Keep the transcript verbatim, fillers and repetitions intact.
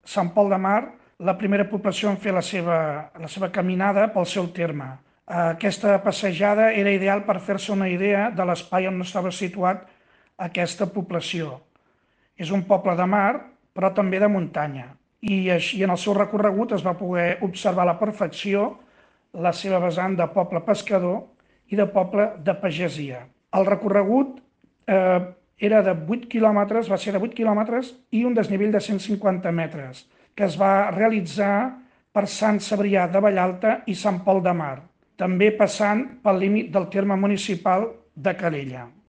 Sant Pol de Mar, la primera població en fer la seva, la seva caminada pel seu terme. Aquesta passejada era ideal per fer-se una idea de l'espai on estava situat aquesta població. És un poble de mar, però també de muntanya. I així en el seu recorregut es va poder observar a la perfecció la seva vessant de poble pescador i de poble de pagesia. El recorregut eh, era de vuit quilòmetres, va ser de vuit quilòmetres i un desnivell de cent cinquanta metres, que es va realitzar per Sant Cebrià de Vallalta i Sant Pol de Mar, també passant pel límit del terme municipal de Calella.